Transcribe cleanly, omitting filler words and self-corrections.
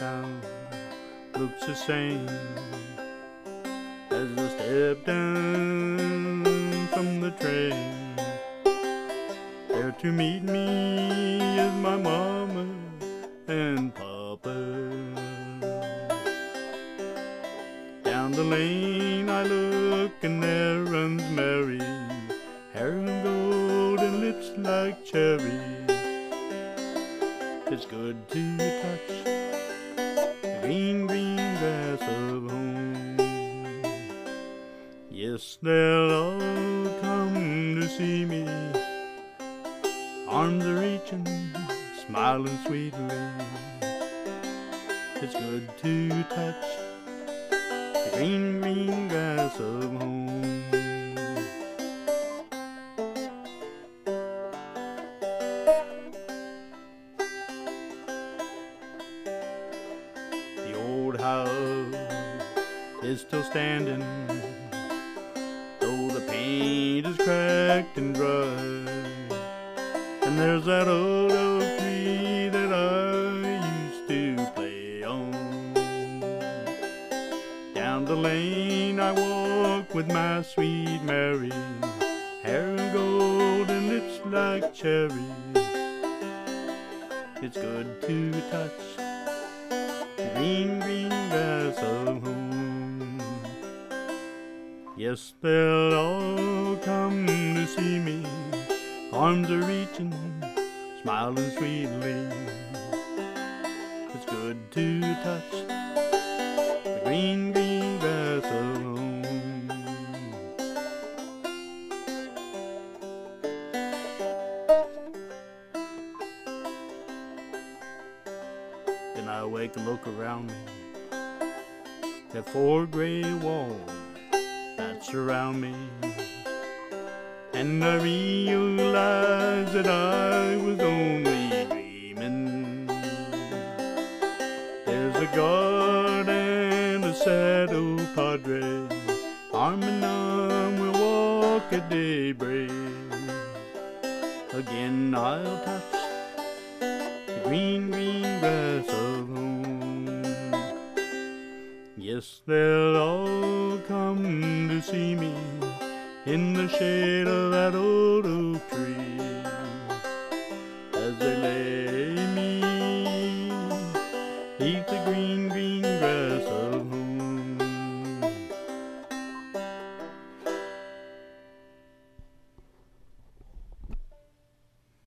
town looks the same as I step down from the train. There to meet me is my mama and papa. Down the lane I look and there runs Mary, hair of gold and lips like cherry. It's good to touch the green, green grass of home. Yes, they'll all come to see me, arms are reaching, smiling sweetly. It's good to touch the green, green grass of home. The old house is still standing, though the paint is cracked and dry. And there's that old oak tree that I used to play on. Down the lane I walk with my sweet Mary, hair of gold and lips like cherry. It's good to touch the green, green grass of home. Yes, they'll all come to see me, arms are reaching, smiling sweetly. It's good to touch the green, green grass of home. Then I wake and look around me at four gray walls that surround me, and I realize that I was only dreaming. There's a guard and a saddle padre, arm in arm we'll walk at daybreak. Again I'll touch the green, green grass of home. Yes, they'll all come to see me in the shade of that old oak tree, as they lay me 'neath the green, green grass of home.